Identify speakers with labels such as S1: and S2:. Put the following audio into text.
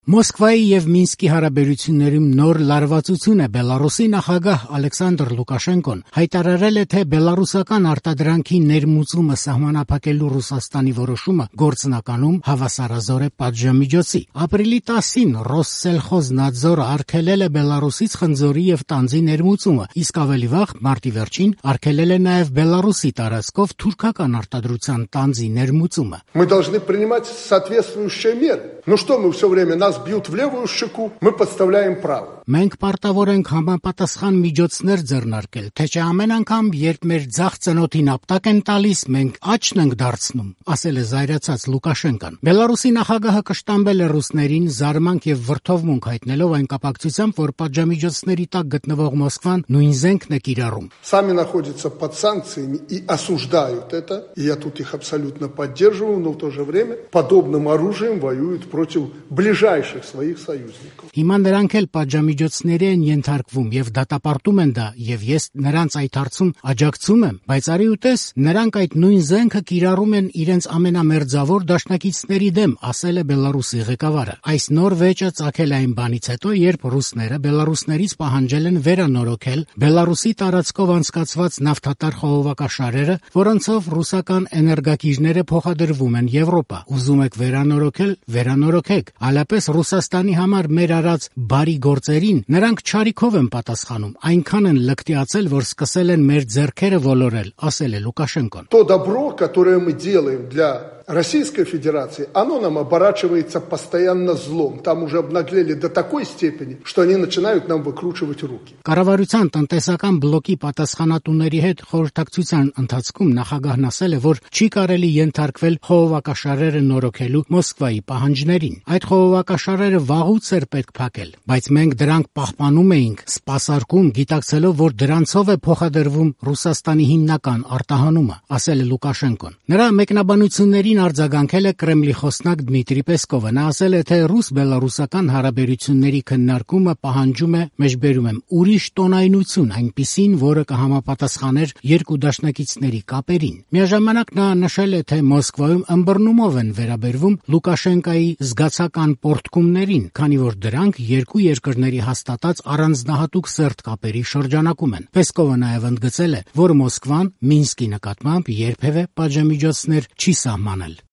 S1: Մոսկվայի եւ Մինսկի հարաբերություններում նոր լարվածություն է Բելարուսի նախագահ Ալեքսանդր Լուկաշենկոն հայտարարել է, թե բելարուսական արտադրանքի ներմուծումը սահմանափակելու Ռուսաստանի որոշումը գործնականում հավասարազոր է պատժամիջոցի։ Ապրիլի 10-ին Ռոսսելխոզնադզորը արգելել է Բելարուսից խնձորի եւ տանձի ներմուծումը, իսկ ավելի վաղ մարտի վերջին արգելել է նաեւ Բելարուսի տարածքով թուրքական արտադրության տանձի ներմուծումը։
S2: Мы должны принимать соответствующие меры. Ну что мы все время нас бьют в левую щеку, мы подставляем правую.
S1: Մենք պարտավոր ենք համապատասխան միջոցներ ձեռնարկել, թե չէ ամեն անգամ, երբ մեր ձախ ծնոտին ապտակ են տալիս, մենք աչքն ենք դարձնում, ասել է զայրացած Լուկաշենկան։ Բելարուսի նախագահը կշտամբել է ռուսներին զարմանք եւ վրդովմունք հայտնելով այն կապակցությամբ, որ պատժամիջոցների տակ գտնվող Մոսկվան նույն զենքն է կիրառում։
S2: Сами находятся под санкциями и осуждают это, и я тут их абсолютно поддерживаю, но в то же время подобным оружием воюют против ближайших своих союзников.
S1: Հիմա նրանք էլ պատժամիջոցների են ենթարկվում եւ դատապարտում են դա, եւ ես նրանց այդ հարցում աջակցում եմ, բայց արի ուտես, նրանք այդ նույն զենքը կիրառում են իրենց ամենամերձավոր դաշնակիցների դեմ, ասել է Բելարուսի ղեկավարը։ Այս նոր վեճը ծագել է այն բանից հետո, երբ ռուսները բելարուսներից պահանջել են վերանորոգել Բելարուսի տարածքով անցկացված նավթատար խողովակաշարերը, որոնցով ռուսական էներգակիրները փոխադրվում են Եվրոպա։ Ուզում եք վերանորոգել, վերանորոգեք, այլապես Ռուսաստանի համար մեր արած բարի գործերին նրանք չարիքով են պատասխանում, այնքան են լկտիացել, որ սկսել են մեր ձեռքերը ոլորել, ասել է Լուկաշենկոն։
S2: То добро, которое мы делаем для Российской Федерации, оно нам оборачивается постоянно злом. Там уже обнаглели до такой степени, что они начинают нам выкручивать руки.
S1: Կառավարության տնտեսական բլոկի պատասխանատուների հետ խորհրդակցության ընթացքում նախագահն ասել է, որ չի կարելի ենթարկվել խողովակաշարերը նորոգելու Մոսկվայի պահանջներին։ Այդ խողովակաշարերը վաղուց էր պետք փակել, բայց մենք դրանք պահպանում էինք, սպասարկում, գիտակցելով, որ դրանցով է փոխադրվում Ռուսաստանի հիմնական արտահանումը, ասել է Լուկաշենկոն։ Նրա մեկնաբանություններին արձագանքել է Կրեմլի խոսնակ Դմիտրի Պեսկովը։ Նա ասել է, թե ռուս-բելարուսական հարաբերությունների քննարկումը պահանջում է, մեջբերում եմ, ուրիշ տոնայնություն, այնպիսին, որը կհամապատասխաներ երկու դաշնակիցների կապերին։ Միաժամանակ նա նշել է, թե Մոսկվայում ըմբռնումով են վերաբերվում Լուկաշենկայի զգացական պորտկումներին, քանի որ դրանք երկու երկրների հաստատած առանձնահատուկ սերտ կապերի շրջանակում են։ Պեսկովը նաև ընդգծել է, որ Մոսկվան Մինսկի նկատմամբ երբևէ պատժամիջոցներ չի սահմանել։